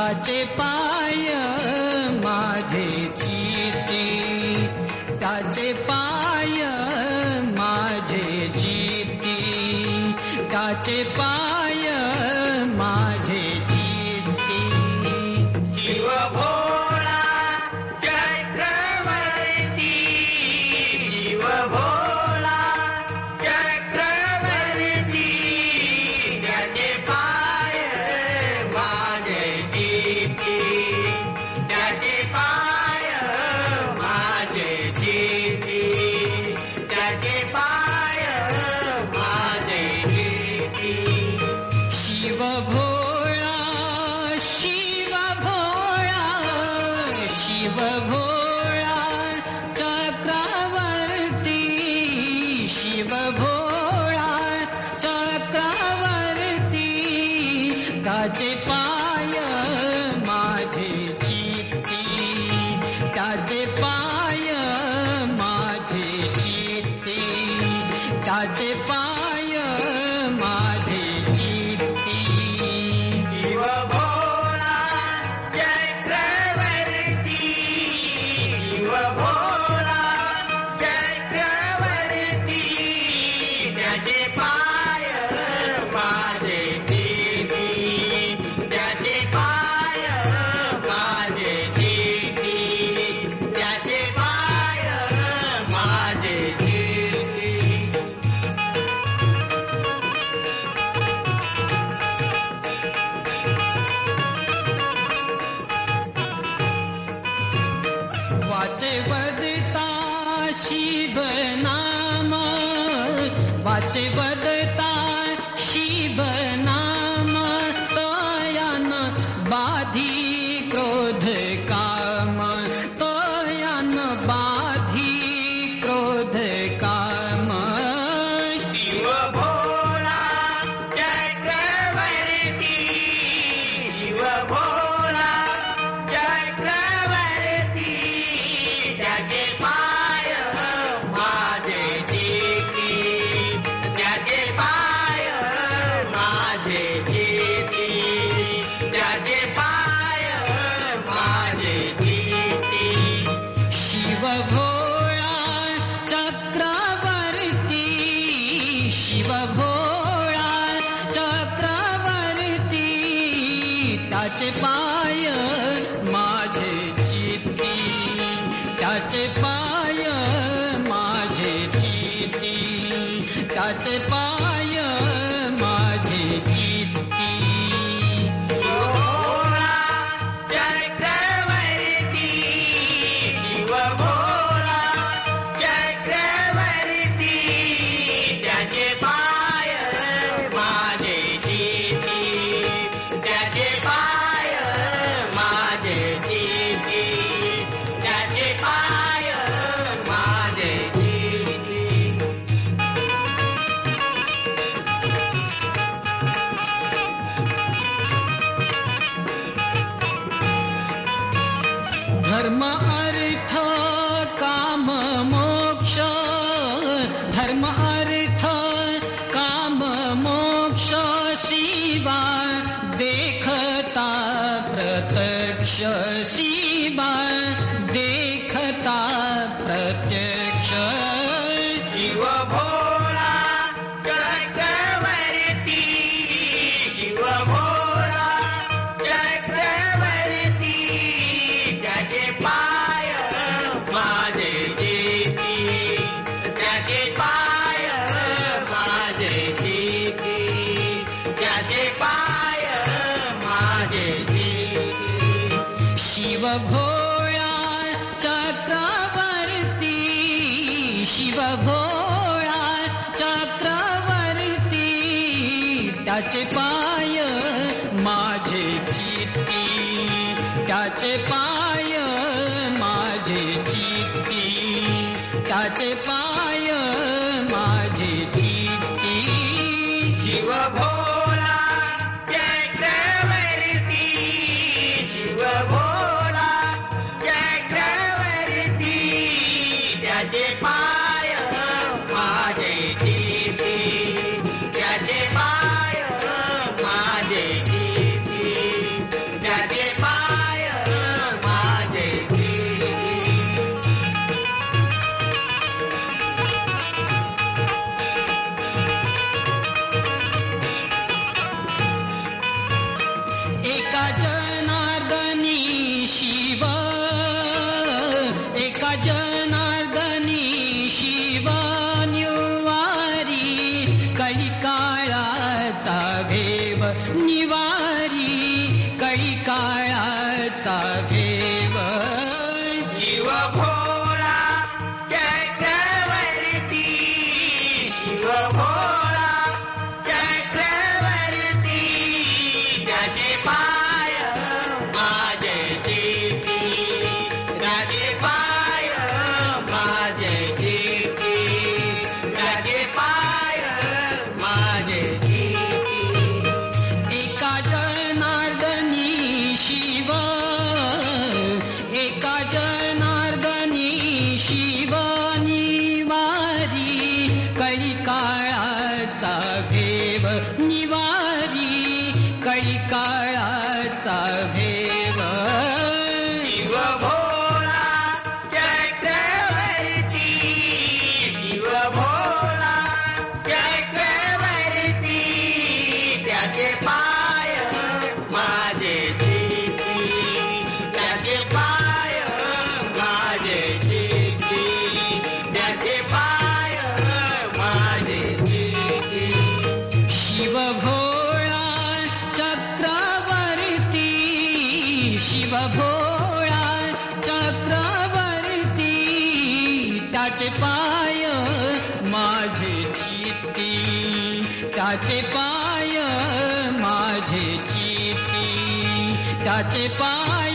त्याचे पाय माझे चित्ती, त्याचे पाय माझे चित्ती, त्याचे पाय माझे चित्ती. शिव भोळा चक्रवर्ती, शिव भोळा चक्रवर्ती, त्याचे पाय माझे चित्ती, त्याचे पाय माझे चित्ती, त्याचे पाय माझे चित्ती. शिव भोळा, शिव भोळा, शिव भोळा चक्रवर्ती, शिव भोळा चक्रवर्ती, त्याचे पाय माझे चित्ती, त्याचे पाय माझे चित्ती, त्याचे पाय माझे चित्ती. शिव भोळा चक्रवर्ती, शिव भोळा चक्रवर्ती, त्याचे पाय माझे चित्ती, त्याचे पाय माझे चित्ती, त्याचे पाय माझे चित्ती. वाचे वदता शिव नाम, वाचे वदता शिव नाम, तयान बाधी क्रोध काम, तयान बाधी क्रोध काम. शिव भोळा चक्रवर्ती, शिव भोळा चक्रवर्ती, त्याचे पाय माझे चित्ती, त्याचे पाय माझे चित्ती, त्याचे पाय माझे चित्ती. शिव भोळा चक्रवर्ती, शिव भोळा चक्रवर्ती, त्याचे पाय माझे चित्ती, त्याचे पाय माझे चित्ती, त्याचे पाय माझे चित्ती. भोळा चक्रवर्ती, शिव भोळा चक्रवर्ती, त्याचे पाय माझे चित्ती, त्याचे पाय माझे चित्ती, त्याचे पाय माझे चित्ती. धर्म अर्थ काम मोक्ष, धर्म अर्थ काम मोक्ष, शिवा देखता प्रत्यक्ष, शिवा देखता प्रत्यक्ष. शिव भोळा चक्रवर्ती, शिव भोळा चक्रवर्ती, त्याचे पाय माझे चित्ती, त्याचे पाय माझे चित्ती, त्याचे पाय माझे चित्ती. शिव भोळा चक्रवर्ती, शिव भोळा चक्रवर्ती, त्याचे पाय माझे चित्ती, त्याचे पाय माझे चित्ती, त्याचे पाय माझे चित्ती. शिव भोळा चक्रवर्ती, शिव भोळा चक्रवर्ती, त्याचे पाय माझे चित्ती, त्याचे पाय माझे चित्ती, त्याचे भोळा चक्रवर्ती त्याचे पाय माझे चित्ती त्याचे पाय माझे चित्ती त्याचे पाय माझे चित्ती एका जनार्दनी शिव एका जनार्दनी शिव निवारी कळिकाळाचा भेव निवारी कळिकाळाचा भेव शिव भोळा चक्रवर्ती शिव भोळा चक्रवर्ती त्याचे पाय माझे चित्ती त्याचे पाय माझे चित्ती त्याचे पाय माझे चित्ती शिव भोळा चक्रवर्ती शिव भोळा चक्रवर्ती त्याचे पाय माझे चित्ती त्याचे पाय माझे चित्ती त्याचे पाय